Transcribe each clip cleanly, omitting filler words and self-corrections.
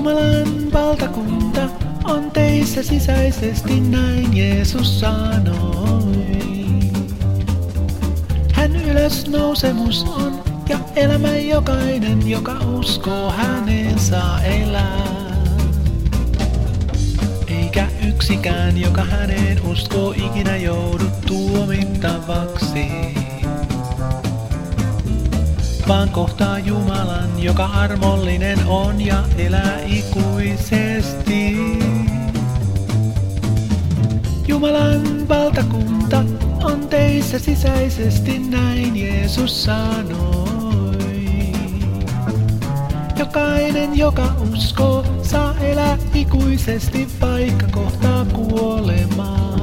Jumalan valtakunta on teissä sisäisesti, näin Jeesus sanoi. Hän ylösnousemus on ja elämä jokainen, joka uskoo häneen, saa elää. Eikä yksikään, joka häneen uskoo, ikinä joudu tuomittavaksi, vaan kohtaa Jumalan, joka armollinen on ja elää ikuisesti. Jumalan valtakunta on teissä sisäisesti, näin Jeesus sanoi. Jokainen, joka uskoo, saa elää ikuisesti, vaikka kohtaa kuolemaa.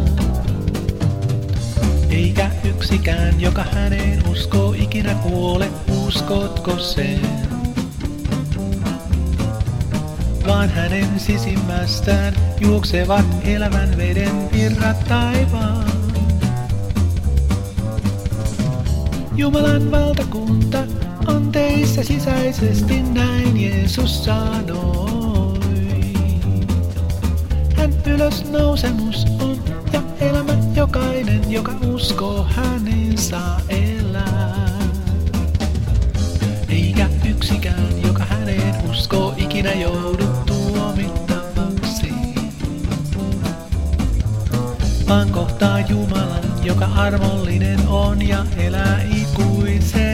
Eikä yksikään, joka häneen uskoo, ikinä kuole, uskotko sen? Vaan hänen sisimmästään juoksevat elävän veden virrat taivaan. Jumalan valtakunta on teissä sisäisesti, näin Jeesus sanoi. Hän ylösnousemus on ja elämä jokainen, joka uskoo häneen, saa elää. Eikä yksikään, joka häneen uskoo, ikinä joudu tuomittavaksi, vaan kohtaa Jumalan, joka armollinen on ja elää ikuisesti.